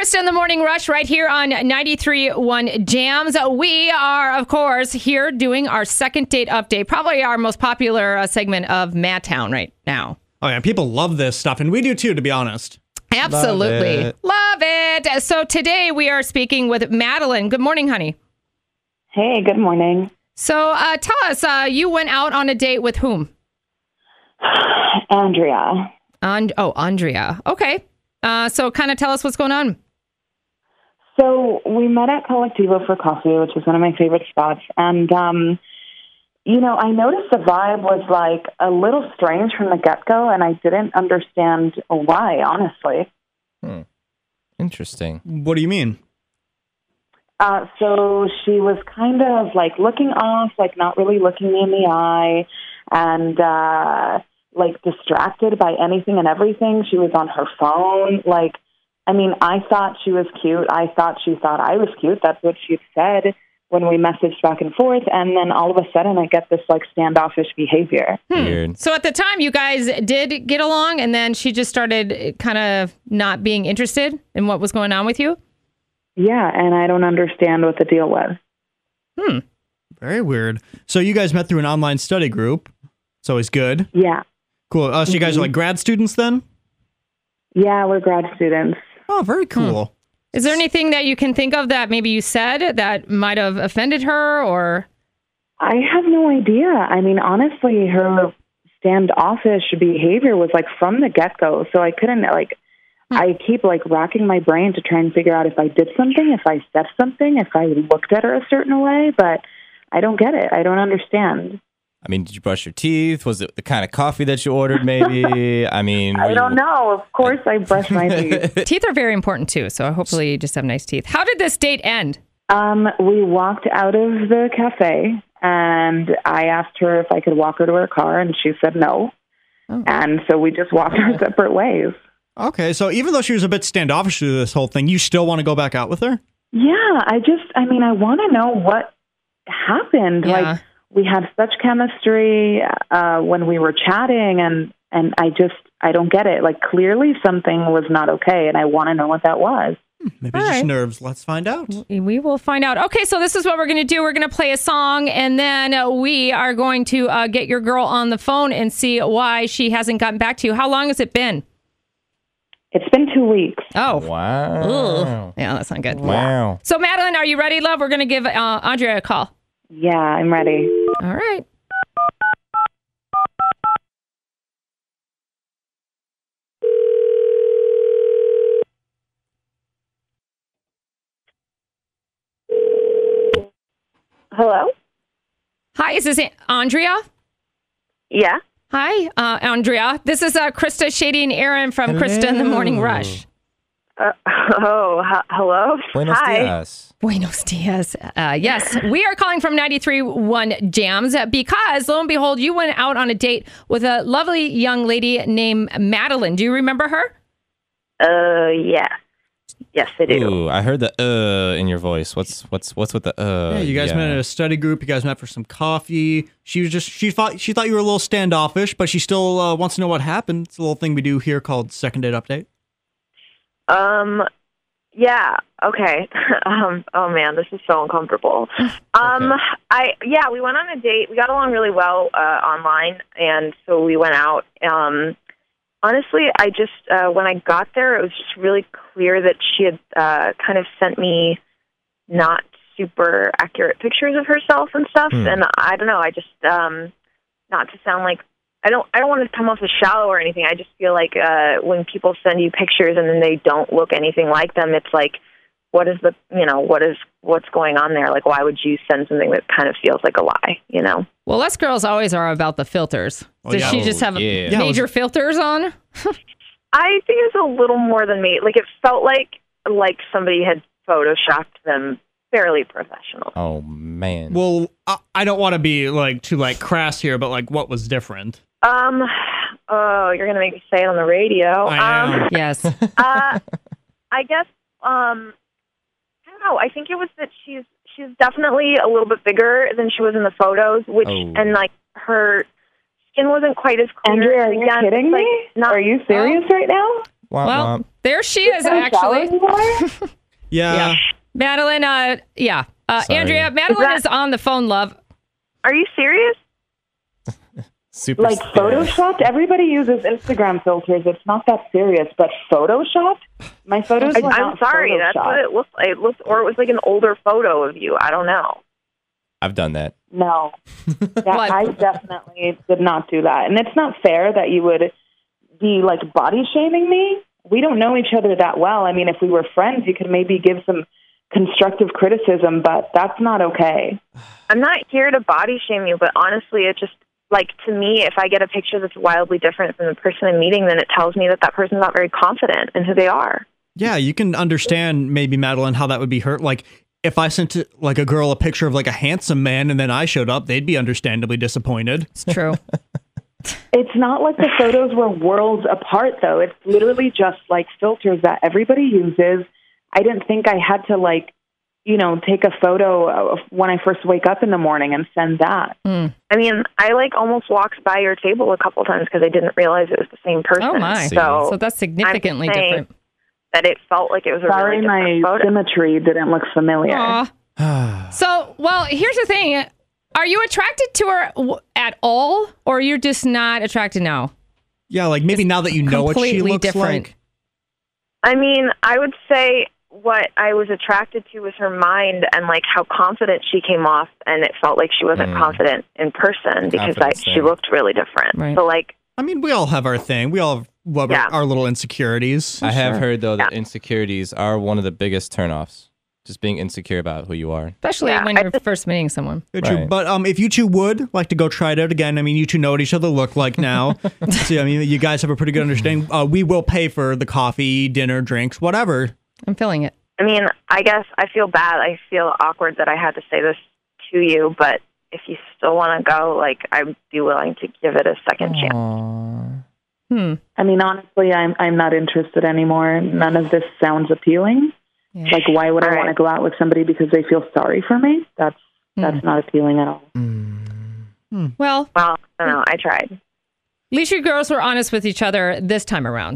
Krista in the Morning Rush right here on 93.1 Jams. We are, of course, here doing our second date update, probably our most popular segment of Madtown right now. Oh, yeah, people love this stuff, and we do too, to be honest. Absolutely. Love it. So today we are speaking with Madeline. Good morning, honey. Hey, good morning. So tell us, you went out on a date with whom? Andrea. Andrea. Okay. So kind of tell us what's going on. So we met at Collectivo for coffee, which is one of my favorite spots. And, I noticed the vibe was like a little strange from the get-go, and I didn't understand why, honestly. Interesting. What do you mean? So she was kind of like looking off, like not really looking me in the eye, and like distracted by anything and everything. She was on her phone. I thought she was cute. I thought she thought I was cute. That's what she said when we messaged back and forth. And then all of a sudden I get this like standoffish behavior. Weird. So at the time you guys did get along, and then she just started kind of not being interested in what was going on with you? Yeah, and I don't understand what the deal was. Very weird. So you guys met through an online study group. It's always good. Yeah. Cool. So you guys are like grad students then? Yeah, we're grad students. Oh, very cool. Is there anything that you can think of that maybe you said that might have offended her, or? I have no idea. I mean, honestly, her standoffish behavior was like from the get-go. So I couldn't I keep like racking my brain to try and figure out if I did something, if I said something, if I looked at her a certain way, but I don't get it. I don't understand. I mean, did you brush your teeth? Was it the kind of coffee that you ordered, maybe? I mean... I don't know. Of course I brush my teeth. Teeth are very important, too, so hopefully you just have nice teeth. How did this date end? We walked out of the cafe, and I asked her if I could walk her to her car, and she said no. Oh. And so we just walked our separate ways. Okay, so even though she was a bit standoffish through this whole thing, you still want to go back out with her? Yeah, I want to know what happened. Yeah. Like, we had such chemistry when we were chatting, and I don't get it. Like, clearly something was not okay, and I want to know what that was. Maybe it's just nerves. Let's find out. We will find out. Okay, so this is what we're going to do. We're going to play a song, and then we are going to get your girl on the phone and see why she hasn't gotten back to you. How long has it been? It's been 2 weeks. Oh. Wow. Ugh. Yeah, that's not good. Wow. So, Madeline, are you ready, love? We're going to give Andrea a call. Yeah, I'm ready. All right. Hello? Hi, is this Andrea? Yeah. Hi, Andrea. This is Krista, Shady, and Aaron from Krista in the Morning Rush. Hello? Buenos dias. Buenos dias. Yes, we are calling from 93.1 Jams because, lo and behold, you went out on a date with a lovely young lady named Madeline. Do you remember her? Yeah. Yes, I do. Ooh, I heard the in your voice. What's with the Yeah, you guys met at a study group. You guys met for some coffee. She thought you were a little standoffish, but she still wants to know what happened. It's a little thing we do here called Second Date Update. Yeah, okay. Oh man, this is so uncomfortable. We went on a date. We got along really well online, and so we went out. Honestly, I just when I got there, it was just really clear that she had kind of sent me not super accurate pictures of herself and stuff. And I don't know. I just not to sound like I don't want to come off as shallow or anything. I just feel like when people send you pictures and then they don't look anything like them, it's like, what's going on there? Like, why would you send something that kind of feels like a lie, you know? Well, us girls always are about the filters. Does she just have major filters on? I think it's a little more than me. Like, it felt like somebody had photoshopped them fairly professional. Oh, man. Well, I don't want to be too crass here, but what was different? You're going to make me say it on the radio. Yes. I guess, I don't know. I think it was that she's definitely a little bit bigger than she was in the photos, and her skin wasn't quite as clear. Andrea, are you kidding me? Are you serious right now? Womp Well, womp. there she is, Don't shower actually. anymore? Yeah. Madeline, Sorry. Andrea, Madeline is on the phone, love. Are you serious? Super Like serious. photoshopped? Everybody uses Instagram filters. It's not that serious. But photoshopped? My photos were I'm not sorry. That's what photoshopped. it looks like. Or it was like an older photo of you. I don't know. I've done that. No. What? I definitely did not do that. And it's not fair that you would be like body shaming me. We don't know each other that well. I mean, if we were friends, you could maybe give some constructive criticism, but that's not okay. I'm not here to body shame you, but honestly, it just, like, to me, if I get a picture that's wildly different from the person I'm meeting, then it tells me that that person's not very confident in who they are. Yeah, you can understand maybe, Madeline, how that would be hurt. Like, if I sent like a girl a picture of like a handsome man and then I showed up, they'd be understandably disappointed. It's true. It's not like the photos were worlds apart, though. It's literally just like filters that everybody uses. I didn't think I had to, like, you know, take a photo of when I first wake up in the morning and send that. I mean, I, like, almost walked by your table a couple times because I didn't realize it was the same person. Oh, my. So, So that's significantly I'm saying different. that it felt like it was a Sorry, really different my photo. symmetry didn't look familiar. Aw. So, well, here's the thing. Are you attracted to her at all, or you're just not attracted now? Yeah, like maybe now that you know what she completely looks different. like. I mean, I would say what I was attracted to was her mind and, like, how confident she came off, and it felt like she wasn't confident in person because Confidence she thing. looked really different. Right. So, like, I mean, we all have our thing. We all have Yeah. our little insecurities. I have heard, though, that Yeah. insecurities are one of the biggest turnoffs. Just being insecure about who you are. Especially Yeah, when you're first meeting someone. Very true. Right. But if you two would like to go try it out again, I mean, you two know what each other look like now. So, I mean, you guys have a pretty good understanding. We will pay for the coffee, dinner, drinks, whatever. I'm feeling it. I mean, I guess I feel bad. I feel awkward that I had to say this to you, but if you still want to go, like, I'd be willing to give it a second chance. I mean, honestly, I'm not interested anymore. None of this sounds appealing. Yeah. Like, why would I All right. want to go out with somebody because they feel sorry for me? That's not appealing at all. Well, Well, I don't know. I tried. at least you girls were honest with each other this time around.